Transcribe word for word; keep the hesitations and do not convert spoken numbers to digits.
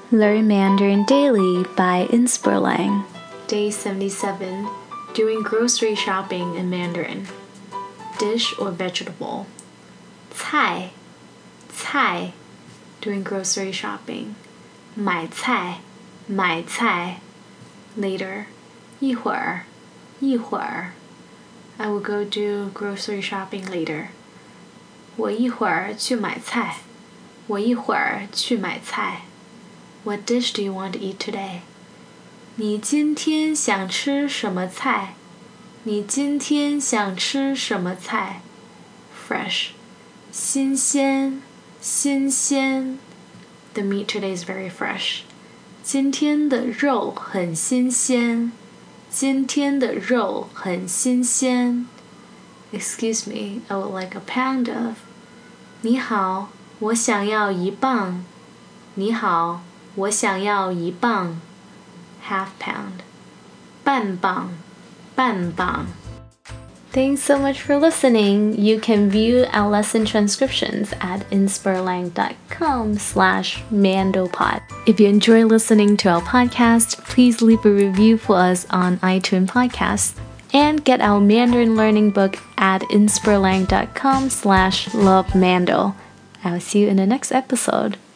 Learn Mandarin Daily by Inspirlang. Day seventy-seven. Doing grocery shopping in Mandarin. Dish or vegetable. 菜,菜 Doing grocery shopping. 买菜,买菜 Later. 一会儿,一会儿 I will go do grocery shopping later. 我一会儿去买菜,我一会儿去买菜 What dish do you want to eat today? 你今天想吃什么菜？你今天想吃什么菜？ Fresh. 新鲜，新鲜 The meat today is very fresh. 今天的肉很新鲜。今天的肉很新鲜。Excuse me, I would like a pound of. 你好，我想要一磅。你好，我想要一磅。Half pound. 半磅，半磅。 Thanks so much for listening. You can view our lesson transcriptions at inspirlang.com slash mandopod. If you enjoy listening to our podcast, please leave a review for us on iTunes Podcasts and get our Mandarin learning book at inspirlang.com slash lovemando. I'll see you in the next episode.